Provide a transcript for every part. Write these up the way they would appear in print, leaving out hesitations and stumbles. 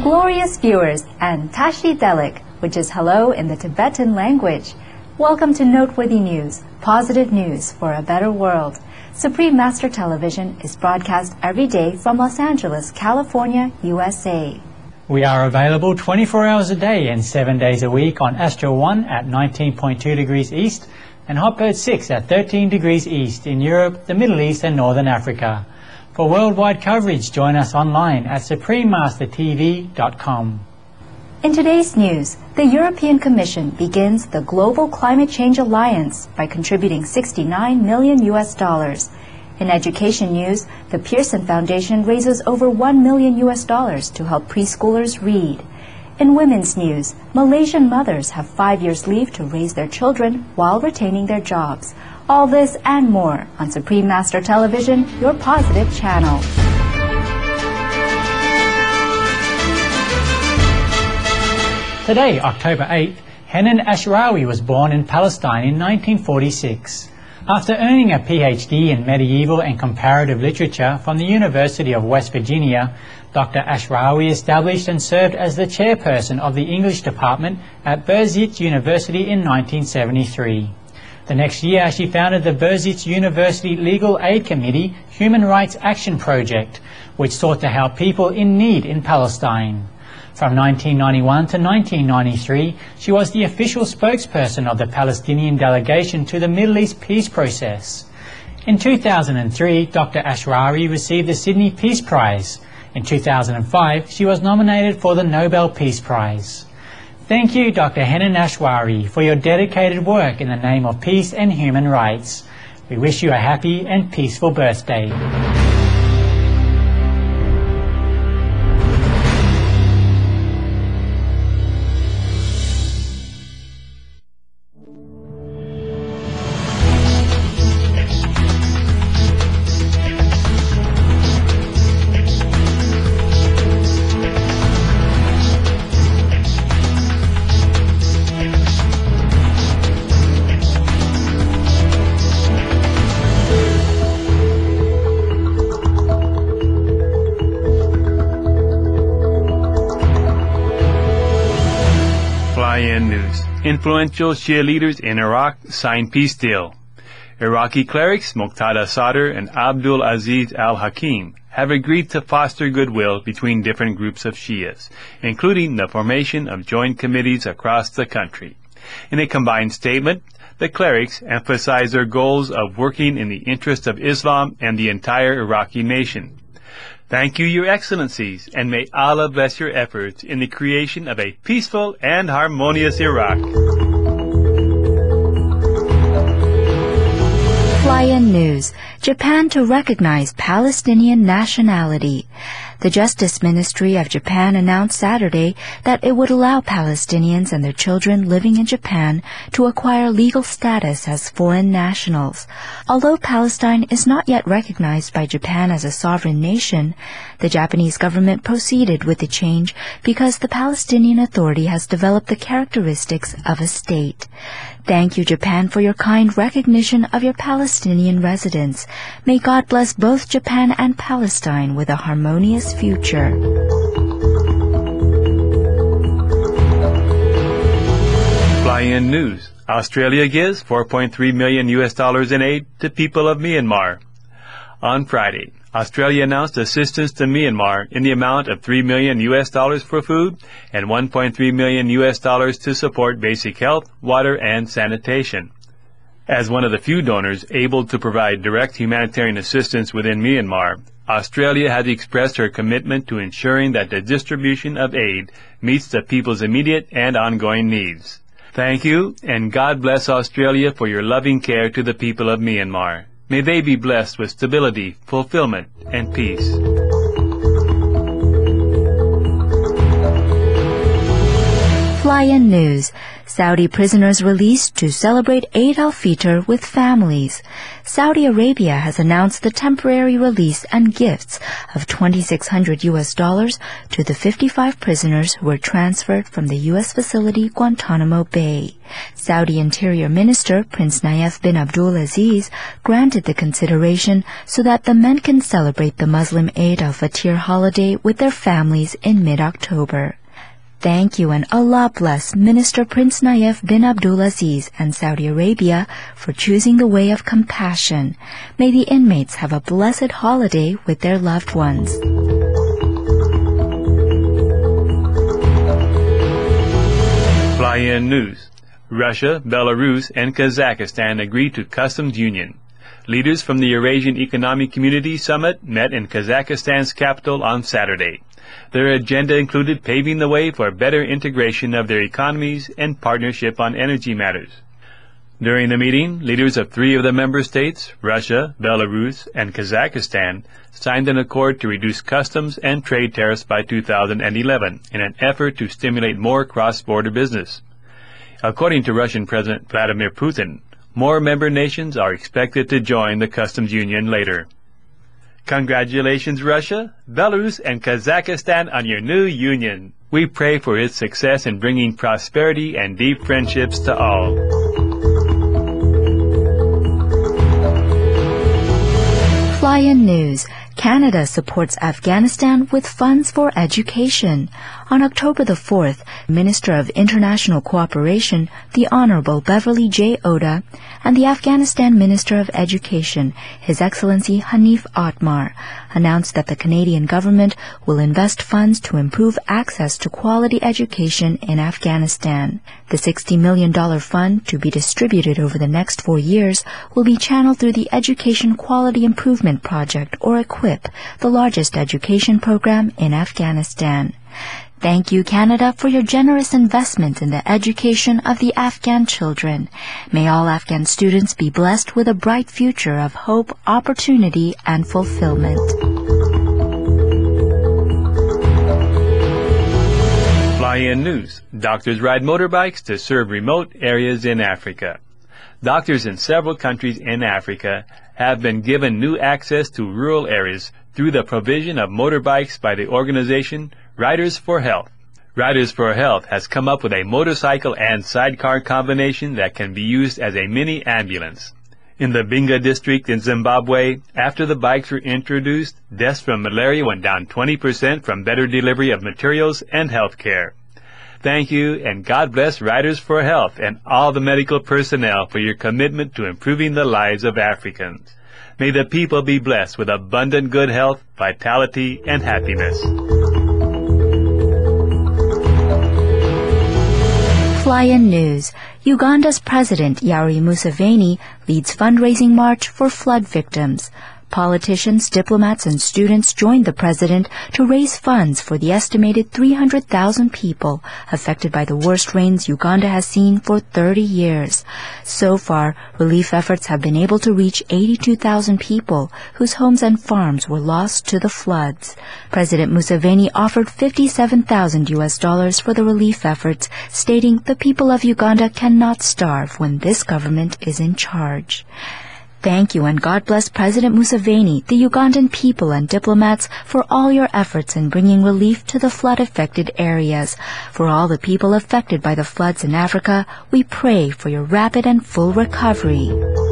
glorious viewers, and Tashi Delik, which is hello in the Tibetan language. Welcome to Noteworthy News, positive news for a better world. Supreme Master Television is broadcast every day from Los Angeles, California, USA. We are available 24 hours a day and 7 days a week on Astro 1 at 19.2 degrees east and Hotbird 6 at 13 degrees east in Europe, the Middle East and Northern Africa. For worldwide coverage, join us online at suprememastertv.com. In today's news, the European Commission begins the Global Climate Change Alliance by contributing $69 million. In education news, the Pearson Foundation raises over $1 million to help preschoolers read. In women's news, Malaysian mothers have 5 years leave to raise their children while retaining their jobs. All this and more on Supreme Master Television, your positive channel. Today, October 8th, Hanan Ashrawi was born in Palestine in 1946. After earning a PhD in medieval and comparative literature from the University of West Virginia, Dr. Ashrawi established and served as the chairperson of the English department at Birzeit University in 1973. The next year, she founded the Birzeit University Legal Aid Committee Human Rights Action Project, which sought to help people in need in Palestine. From 1991 to 1993, she was the official spokesperson of the Palestinian delegation to the Middle East peace process. In 2003, Dr. Ashrawi received the Sydney Peace Prize. In 2005, she was nominated for the Nobel Peace Prize. Thank you, Dr. Hanan Ashrawi, for your dedicated work in the name of peace and human rights. We wish you a happy and peaceful birthday. News. Influential Shia leaders in Iraq sign peace deal. Iraqi clerics Muqtada Sadr and Abdul Aziz al-Hakim have agreed to foster goodwill between different groups of Shias, including the formation of joint committees across the country. In a combined statement, the clerics emphasize their goals of working in the interest of Islam and the entire Iraqi nation. Thank you, Your Excellencies, and may Allah bless your efforts in the creation of a peaceful and harmonious Iraq. Fly-in news. Japan to recognize Palestinian nationality. The Justice Ministry of Japan announced Saturday that it would allow Palestinians and their children living in Japan to acquire legal status as foreign nationals. Although Palestine is not yet recognized by Japan as a sovereign nation, the Japanese government proceeded with the change because the Palestinian Authority has developed the characteristics of a state. Thank you, Japan, for your kind recognition of your Palestinian residents. May God bless both Japan and Palestine with a harmonious future. Fly-in news. Australia gives $4.3 million in aid to people of Myanmar. On Friday, Australia announced assistance to Myanmar in the amount of $3 million for food and $1.3 million to support basic health, water, and sanitation. As one of the few donors able to provide direct humanitarian assistance within Myanmar, Australia has expressed her commitment to ensuring that the distribution of aid meets the people's immediate and ongoing needs. Thank you, and God bless Australia for your loving care to the people of Myanmar. May they be blessed with stability, fulfillment, and peace. Fly-in news. Saudi prisoners released to celebrate Eid al-Fitr with families. Saudi Arabia has announced the temporary release and gifts of $2,600 to the 55 prisoners who were transferred from the U.S. facility Guantanamo Bay. Saudi Interior Minister Prince Nayef bin Abdulaziz granted the consideration so that the men can celebrate the Muslim Eid al-Fitr holiday with their families in mid-October. Thank you and Allah bless Minister Prince Nayef bin Abdulaziz and Saudi Arabia for choosing the way of compassion. May the inmates have a blessed holiday with their loved ones. Fly-in news. Russia, Belarus, and Kazakhstan agreed to customs union. Leaders from the Eurasian Economic Community Summit met in Kazakhstan's capital on Saturday. Their agenda included paving the way for better integration of their economies and partnership on energy matters. During the meeting, leaders of 3 of the member states, Russia, Belarus, and Kazakhstan, signed an accord to reduce customs and trade tariffs by 2011 in an effort to stimulate more cross-border business. According to Russian President Vladimir Putin, more member nations are expected to join the customs union later. Congratulations, Russia, Belarus, and Kazakhstan on your new union. We pray for its success in bringing prosperity and deep friendships to all. Fly-in news. Canada supports Afghanistan with funds for education. On October the 4th, Minister of International Cooperation, the Honorable Beverly J. Oda, and the Afghanistan Minister of Education, His Excellency Hanif Atmar, announced that the Canadian government will invest funds to improve access to quality education in Afghanistan. The $60 million fund, to be distributed over the next 4 years, will be channeled through the Education Quality Improvement Project, or EQUIP, the largest education program in Afghanistan. Thank you, Canada, for your generous investment in the education of the Afghan children. May all Afghan students be blessed with a bright future of hope, opportunity, and fulfillment. Fly-in news. Doctors ride motorbikes to serve remote areas in Africa. Doctors in several countries in Africa have been given new access to rural areas through the provision of motorbikes by the organization Riders for Health. Riders for Health has come up with a motorcycle and sidecar combination that can be used as a mini ambulance. In the Binga district in Zimbabwe, after the bikes were introduced, deaths from malaria went down 20% from better delivery of materials and health care. Thank you, and God bless Riders for Health and all the medical personnel for your commitment to improving the lives of Africans. May the people be blessed with abundant good health, vitality, and happiness. Fly-in news. Uganda's President Yoweri Museveni leads fundraising march for flood victims. Politicians, diplomats, and students joined the president to raise funds for the estimated 300,000 people affected by the worst rains Uganda has seen for 30 years. So far, relief efforts have been able to reach 82,000 people whose homes and farms were lost to the floods. President Museveni offered $57,000 for the relief efforts, stating the people of Uganda cannot starve when this government is in charge. Thank you, and God bless President Museveni, the Ugandan people, and diplomats for all your efforts in bringing relief to the flood-affected areas. For all the people affected by the floods in Africa, we pray for your rapid and full recovery.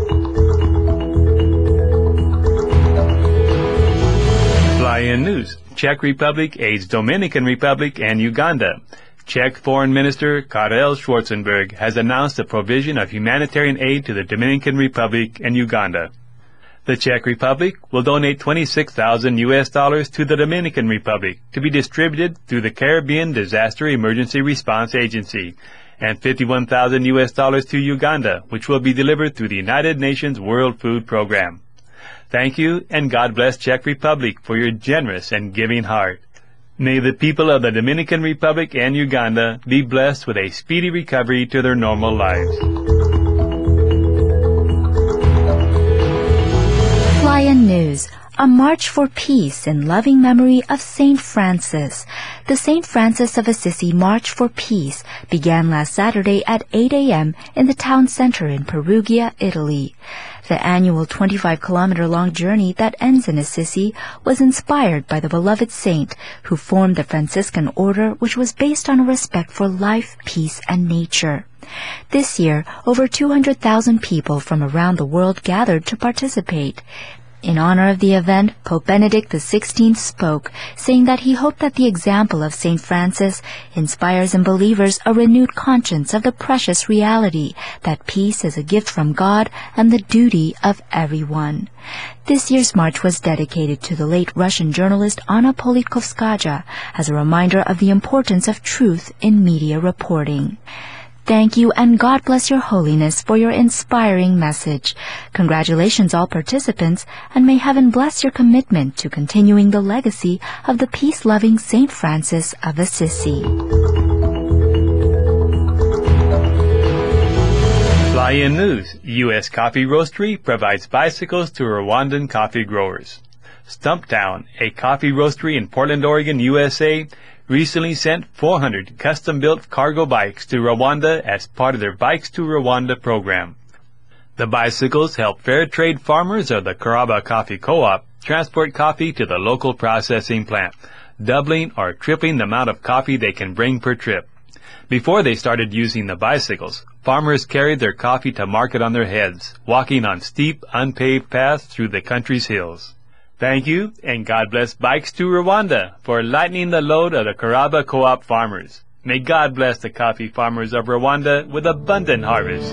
Fly-in news. Czech Republic aids Dominican Republic and Uganda. Czech Foreign Minister Karel Schwarzenberg has announced the provision of humanitarian aid to the Dominican Republic and Uganda. The Czech Republic will donate $26,000 to the Dominican Republic to be distributed through the Caribbean Disaster Emergency Response Agency, and $51,000 to Uganda, which will be delivered through the United Nations World Food Program. Thank you, and God bless Czech Republic for your generous and giving heart. May the people of the Dominican Republic and Uganda be blessed with a speedy recovery to their normal lives. Fly-in news. a march for peace in loving memory of St. Francis. The St. Francis of Assisi March for Peace began last Saturday at 8 a.m. in the town center in Perugia, Italy. The annual 25-kilometer-long journey that ends in Assisi was inspired by the beloved saint who formed the Franciscan order, which was based on a respect for life, peace, and nature. This year, over 200,000 people from around the world gathered to participate. In honor of the event, Pope Benedict XVI spoke, saying that he hoped that the example of St. Francis inspires in believers a renewed conscience of the precious reality that peace is a gift from God and the duty of everyone. This year's march was dedicated to the late Russian journalist Anna Politkovskaya as a reminder of the importance of truth in media reporting. Thank you, and God bless your holiness for your inspiring message. Congratulations all participants, and may heaven bless your commitment to continuing the legacy of the peace-loving St. Francis of Assisi. Fly-in news. U.S. Coffee Roastery provides bicycles to Rwandan coffee growers. Stumptown, a coffee roastery in Portland, Oregon, USA, recently sent 400 custom-built cargo bikes to Rwanda as part of their Bikes to Rwanda program. The bicycles help fair trade farmers of the Karaba Coffee Co-op transport coffee to the local processing plant, doubling or tripling the amount of coffee they can bring per trip. Before they started using the bicycles, farmers carried their coffee to market on their heads, walking on steep, unpaved paths through the country's hills. Thank you, and God bless Bikes to Rwanda for lightening the load of the Karaba Co-op farmers. May God bless the coffee farmers of Rwanda with abundant harvest.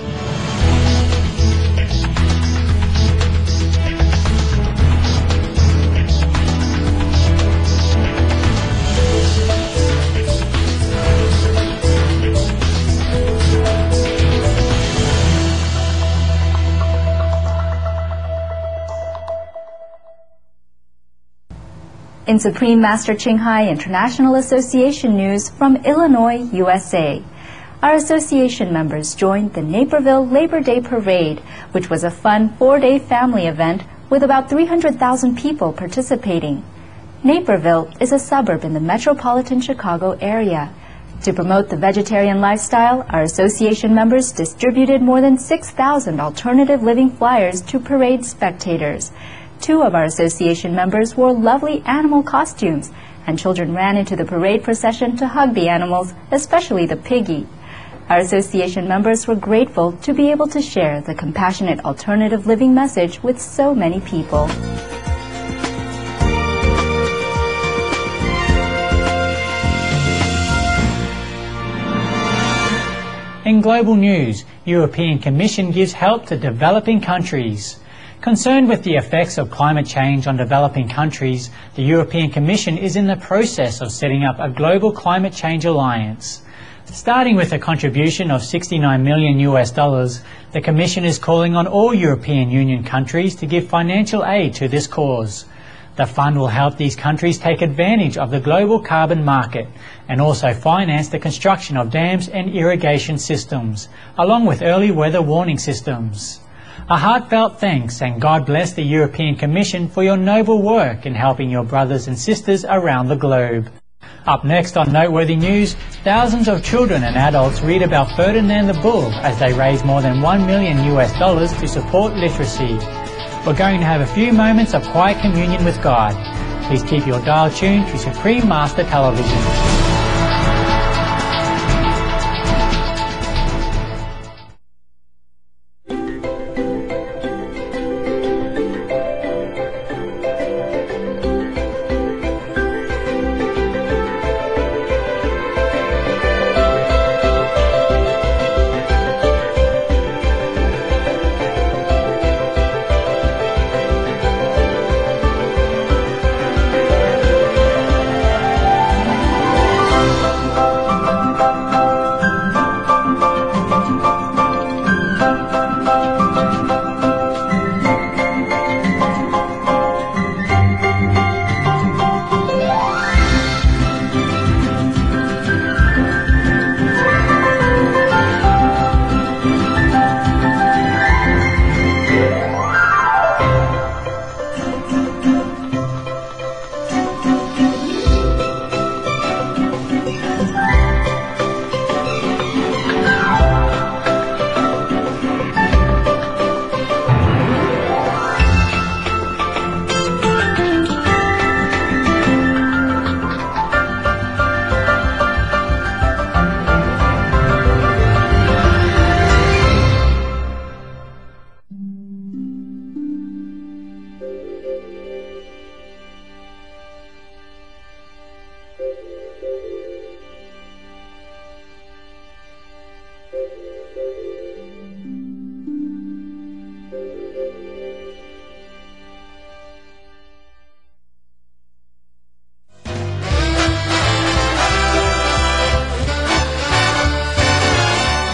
In Supreme Master Ching Hai International Association news from Illinois, USA. Our association members joined the Naperville Labor Day Parade, which was a fun 4-day family event with about 300,000 people participating. Naperville is a suburb in the metropolitan Chicago area. To promote the vegetarian lifestyle, our association members distributed more than 6,000 alternative living flyers to parade spectators. 2 of our association members wore lovely animal costumes, and children ran into the parade procession to hug the animals, especially the piggy. Our association members were grateful to be able to share the compassionate alternative living message with so many people. In global news, European Commission gives help to developing countries. Concerned with the effects of climate change on developing countries, the European Commission is in the process of setting up a global climate change alliance. Starting with a contribution of $69 million, the Commission is calling on all European Union countries to give financial aid to this cause. The fund will help these countries take advantage of the global carbon market and also finance the construction of dams and irrigation systems, along with early weather warning systems. A heartfelt thanks, and God bless the European Commission for your noble work in helping your brothers and sisters around the globe. Up next on Noteworthy News, thousands of children and adults read about Ferdinand the Bull as they raise more than $1 million to support literacy. We're going to have a few moments of quiet communion with God. Please keep your dial tuned to Supreme Master Television.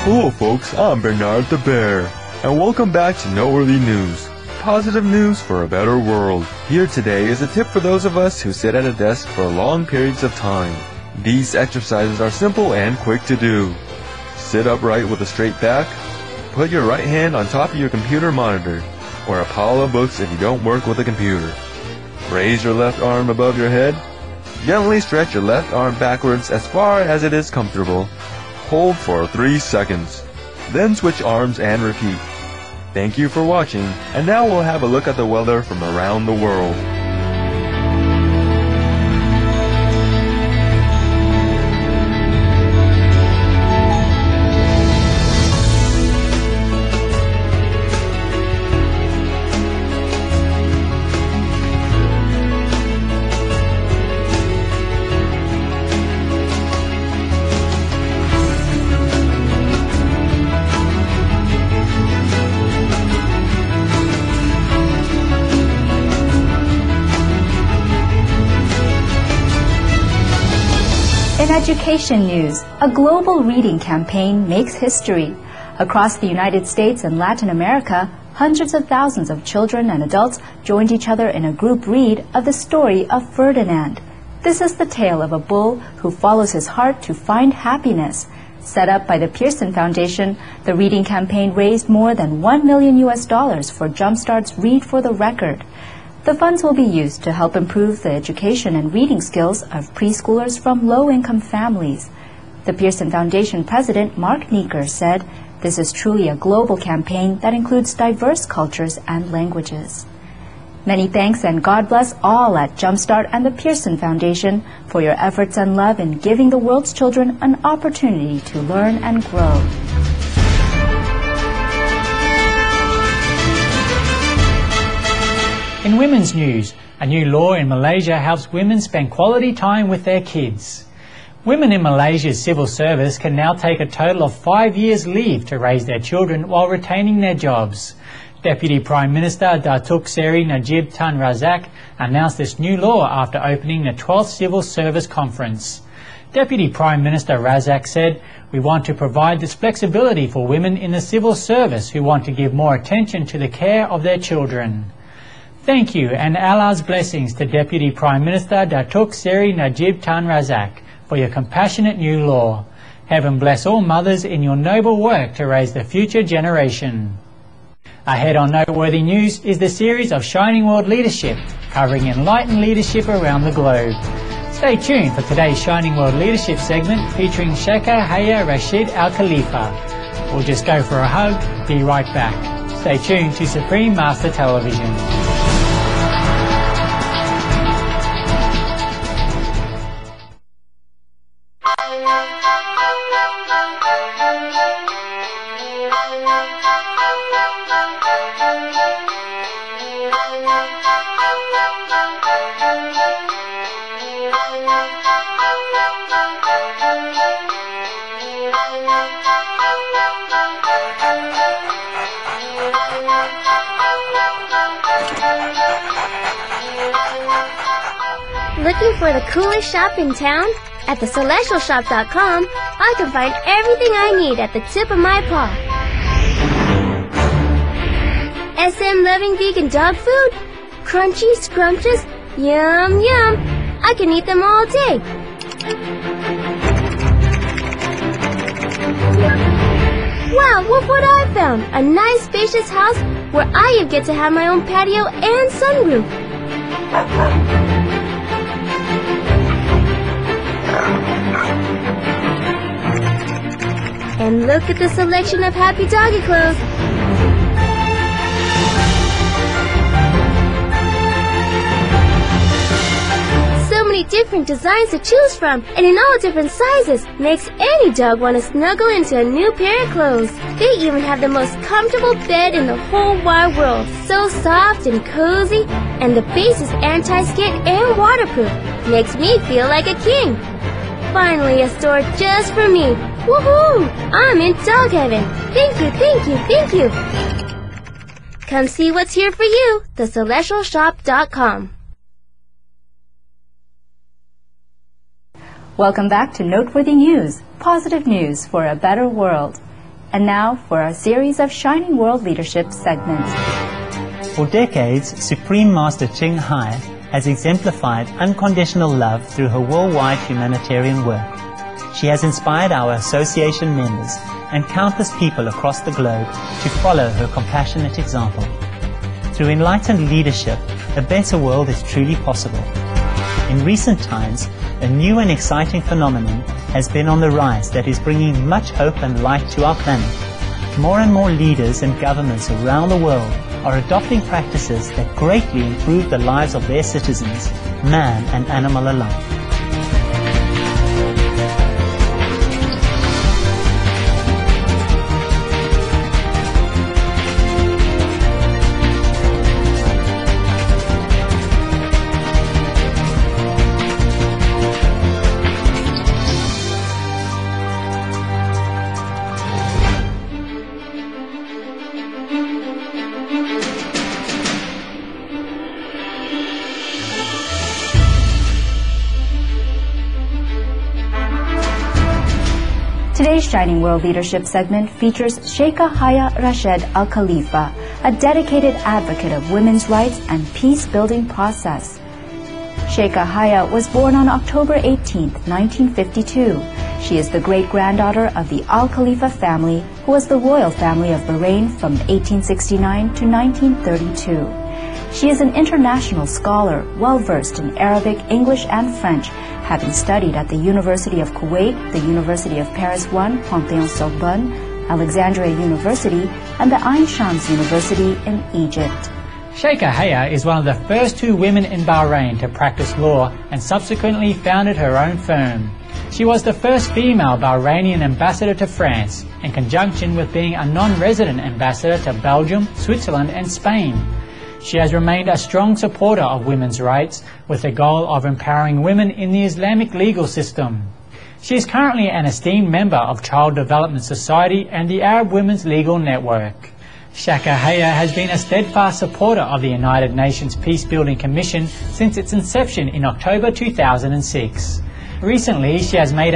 Hello folks, I'm Bernard the Bear, and welcome back to Noteworthy News. Positive news for a better world. Here today is a tip for those of us who sit at a desk for long periods of time. These exercises are simple and quick to do. Sit upright with a straight back. Put your right hand on top of your computer monitor, or a pile of books if you don't work with a computer. Raise your left arm above your head. Gently stretch your left arm backwards as far as it is comfortable. Hold for 3 seconds. Then switch arms and repeat. Thank you for watching, and now we'll have a look at the weather from around the world. In education news, a global reading campaign makes history. Across the United States and Latin America, hundreds of thousands of children and adults joined each other in a group read of the story of Ferdinand. This is the tale of a bull who follows his heart to find happiness. Set up by the Pearson Foundation, the reading campaign raised more than $1 million for Jumpstart's Read for the Record. The funds will be used to help improve the education and reading skills of preschoolers from low-income families. The Pearson Foundation president, Mark Neeker, said, "This is truly a global campaign that includes diverse cultures and languages." Many thanks and God bless all at Jumpstart and the Pearson Foundation for your efforts and love in giving the world's children an opportunity to learn and grow. In women's news, a new law in Malaysia helps women spend quality time with their kids. Women in Malaysia's civil service can now take a total of 5 years leave to raise their children while retaining their jobs. Deputy Prime Minister Datuk Seri Najib Tun Razak announced this new law after opening the 12th Civil Service Conference. Deputy Prime Minister Razak said, "We want to provide this flexibility for women in the civil service who want to give more attention to the care of their children." Thank you and Allah's blessings to Deputy Prime Minister Datuk Seri Najib Tun Razak for your compassionate new law. Heaven bless all mothers in your noble work to raise the future generation. Ahead on Noteworthy News is the series of Shining World Leadership, covering enlightened leadership around the globe. Stay tuned for today's Shining World Leadership segment featuring Sheikh Haya Rashid Al Khalifa. We'll just go for a hug, be right back. Stay tuned to Supreme Master Television. Looking for the coolest shop in town? At thecelestialshop.com, I can find everything I need at the tip of my paw. SM loving vegan dog food? Crunchy, scrumptious, yum, yum. I can eat them all day. Wow, look what I found! A nice spacious house where I get to have my own patio and sunroof. And look at the selection of happy doggy clothes. So many different designs to choose from, and in all different sizes, makes any dog want to snuggle into a new pair of clothes. They even have the most comfortable bed in the whole wide world. So soft and cozy, and the base is anti-skid and waterproof. Makes me feel like a king. Finally, a store just for me. Woohoo! I'm in dog heaven. Thank you, thank you, thank you. Come see what's here for you. TheCelestialShop.com. Welcome back to Noteworthy News, positive news for a better world. And now for our series of Shining World Leadership segments. For decades, Supreme Master Ching Hai has exemplified unconditional love through her worldwide humanitarian work. She has inspired our association members and countless people across the globe to follow her compassionate example. Through enlightened leadership, a better world is truly possible. In recent times, a new and exciting phenomenon has been on the rise that is bringing much hope and light to our planet. More and more leaders and governments around the world are adopting practices that greatly improve the lives of their citizens, man and animal alike. Today's Shining World Leadership segment features Sheikha Haya Rashid Al Khalifa, a dedicated advocate of women's rights and peace-building process. Sheikha Haya was born on October 18, 1952. She is the great-granddaughter of the Al Khalifa family, who was the royal family of Bahrain from 1869 to 1932. She is an international scholar, well-versed in Arabic, English, and French, having studied at the University of Kuwait, the University of Paris I, Panthéon-Sorbonne, Alexandria University, and the Ain Shams University in Egypt. Sheikha Haya is one of the first 2 women in Bahrain to practice law and subsequently founded her own firm. She was the first female Bahrainian ambassador to France, in conjunction with being a non-resident ambassador to Belgium, Switzerland, and Spain. She has remained a strong supporter of women's rights with the goal of empowering women in the Islamic legal system. She is currently an esteemed member of Child Development Society and the Arab Women's Legal Network. Sheikha Haya has been a steadfast supporter of the United Nations Peacebuilding Commission since its inception in October 2006. Recently, she has made a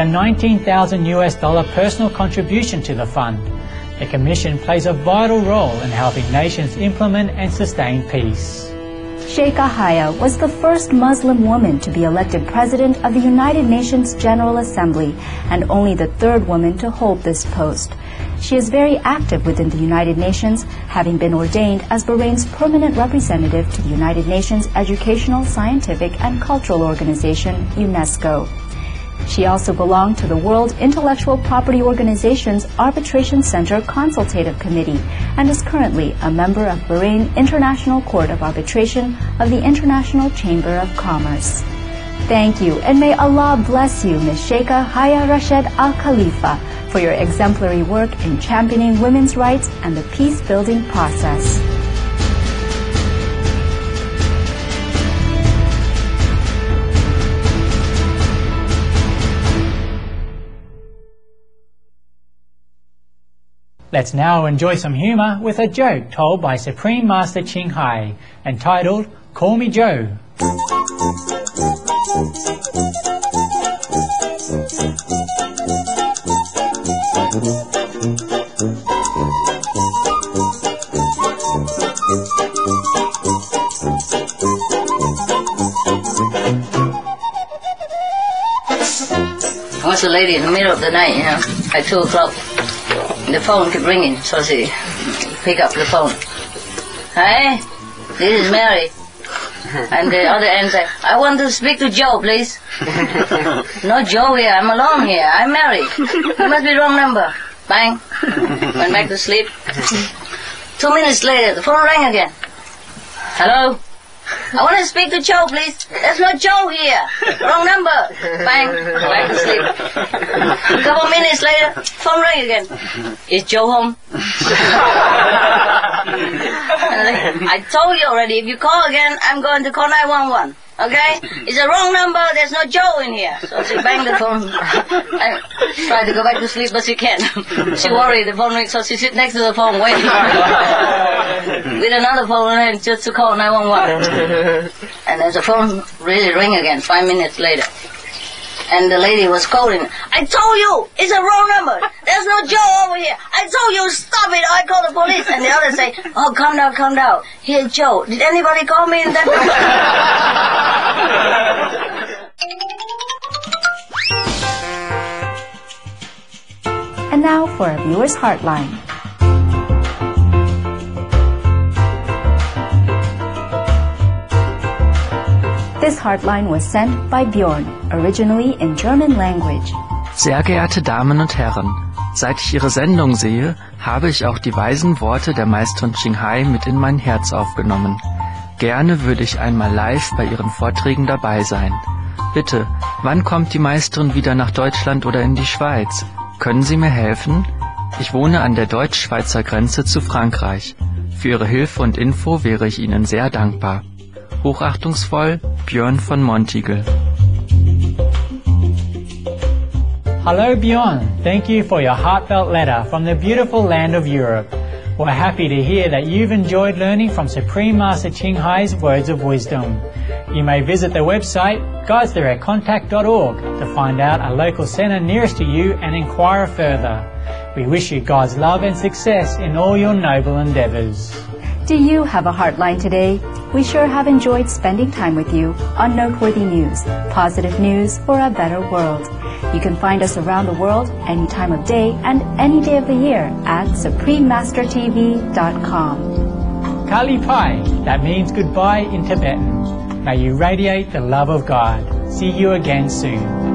$19,000 personal contribution to the fund. The Commission plays a vital role in helping nations implement and sustain peace. Sheikha Haya was the first Muslim woman to be elected President of the United Nations General Assembly and only the 3rd woman to hold this post. She is very active within the United Nations, having been ordained as Bahrain's permanent representative to the United Nations Educational, Scientific, and Cultural Organization, UNESCO. She also belonged to the World Intellectual Property Organization's Arbitration Center Consultative Committee and is currently a member of Bahrain International Court of Arbitration of the International Chamber of Commerce. Thank you, and may Allah bless you, Ms. Sheikha Haya Rashid Al Khalifa, for your exemplary work in championing women's rights and the peace-building process. Let's now enjoy some humor with a joke told by Supreme Master Ching Hai, entitled Call Me Joe. I was a lady in the middle of the night, at 2 o'clock. The phone kept ringing, so she picked up the phone. Hi, this is Mary. And the other end said, I want to speak to Joe, please. No Joe here, I'm alone here, I'm Mary. It must be wrong number. Bang. Went back to sleep. 2 minutes later, the phone rang again. Hello? I want to speak to Joe, please. There's no Joe here. Wrong number. Bang. Back to sleep. A couple minutes later, phone rang again. Is Joe home? I told you already, if you call again, I'm going to call 911. Okay? It's a wrong number, there's no Joe in here. So she banged the phone. I tried to go back to sleep, but she can't. She worried, the phone rings, so she sits next to the phone waiting. With another phone in just to call 911. And then the phone really ring again, 5 minutes later. And the lady was calling, I told you, it's a wrong number. There's there's no Joe over here. I told you, stop it, I call the police. And the others say, oh, calm down, calm down. Here's Joe. Did anybody call me in that? And now for a viewer's heartline. This heartline was sent by Bjorn, originally in German language. Sehr geehrte Damen und Herren, seit ich Ihre Sendung sehe, habe ich auch die weisen Worte der Meisterin Ching Hai mit in mein Herz aufgenommen. Gerne würde ich einmal live bei Ihren Vorträgen dabei sein. Bitte, wann kommt die Meisterin wieder nach Deutschland oder in die Schweiz? Können Sie mir helfen? Ich wohne an der deutsch-schweizer Grenze zu Frankreich. Für Ihre Hilfe und Info wäre ich Ihnen sehr dankbar. Hochachtungsvoll, Björn von Montigel. Hello Bjorn, thank you for your heartfelt letter from the beautiful land of Europe. We're happy to hear that you've enjoyed learning from Supreme Master Ching Hai's words of wisdom. You may visit the website godsdirectcontact.org to find out a local centre nearest to you and inquire further. We wish you God's love and success in all your noble endeavours. Do you have a heartline today? We sure have enjoyed spending time with you on Noteworthy News, positive news for a better world. You can find us around the world any time of day and any day of the year at suprememastertv.com. Kali Pai, that means goodbye in Tibetan. May you radiate the love of God. See you again soon.